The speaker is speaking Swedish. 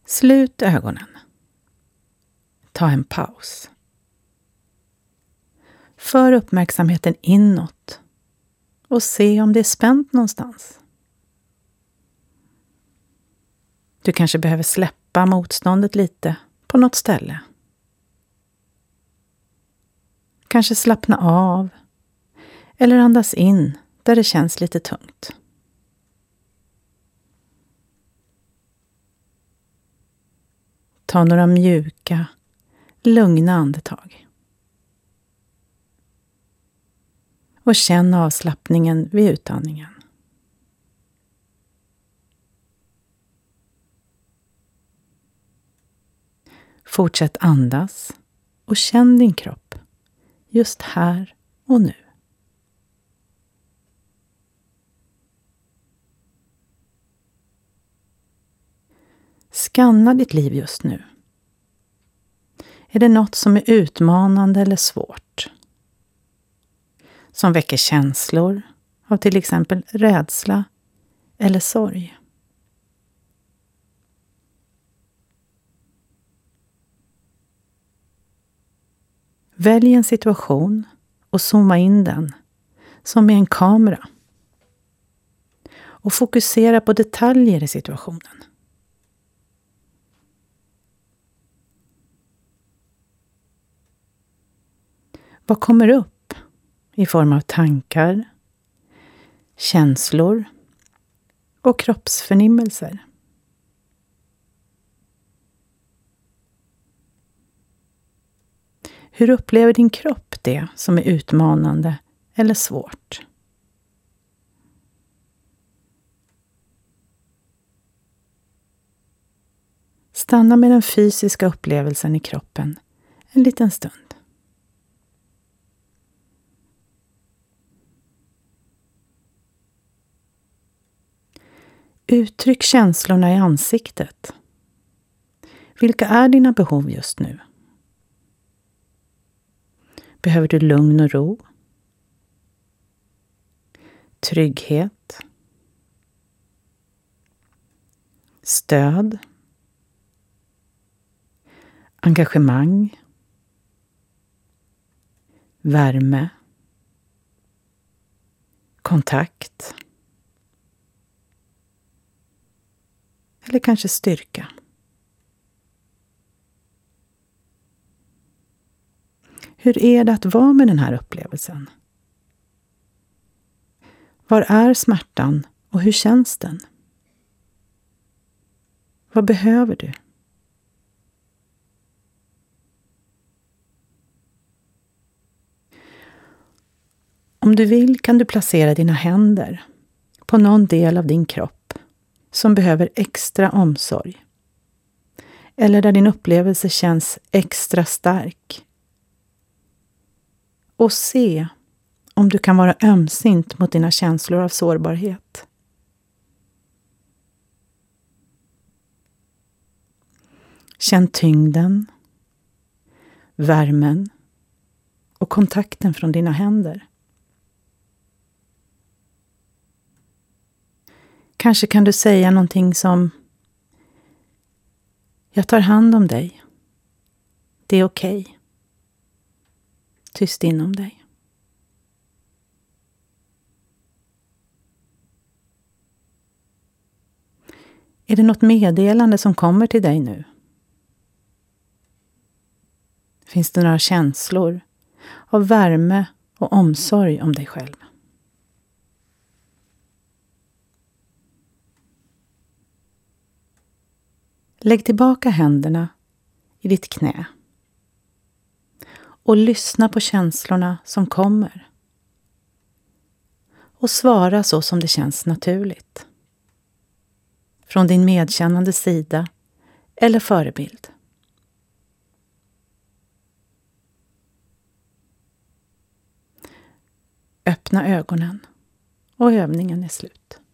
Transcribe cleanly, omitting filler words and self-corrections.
Slut ögonen. Ta en paus. För uppmärksamheten inåt och se om det är spänt någonstans. Du kanske behöver släppa motståndet lite på något ställe. Kanske slappna av eller andas in där det känns lite tungt. Ta några mjuka, lugna andetag. Och känn avslappningen vid utandningen. Fortsätt andas och känn din kropp just här och nu. Skanna ditt liv just nu. Är det något som är utmanande eller svårt? Som väcker känslor av till exempel rädsla eller sorg? Välj en situation och zooma in den som med en kamera. Och fokusera på detaljer i situationen. Vad kommer upp i form av tankar, känslor och kroppsförnimmelser? Hur upplever din kropp det som är utmanande eller svårt? Stanna med den fysiska upplevelsen i kroppen en liten stund. Uttryck känslorna i ansiktet. Vilka är dina behov just nu? Behöver du lugn och ro? Trygghet? Stöd? Engagemang? Värme? Kontakt? Eller kanske styrka? Hur är det att vara med den här upplevelsen? Var är smärtan och hur känns den? Vad behöver du? Om du vill kan du placera dina händer på någon del av din kropp som behöver extra omsorg. Eller där din upplevelse känns extra stark. Och se om du kan vara ömsint mot dina känslor av sårbarhet. Känn tyngden, värmen och kontakten från dina händer. Kanske kan du säga någonting som: jag tar hand om dig. Det är okej. Tyst inom dig. Är det något meddelande som kommer till dig nu? Finns det några känslor av värme och omsorg om dig själv? Lägg tillbaka händerna i ditt knä och lyssna på känslorna som kommer. Och svara så som det känns naturligt. Från din medkännande sida eller förebild. Öppna ögonen och övningen är slut.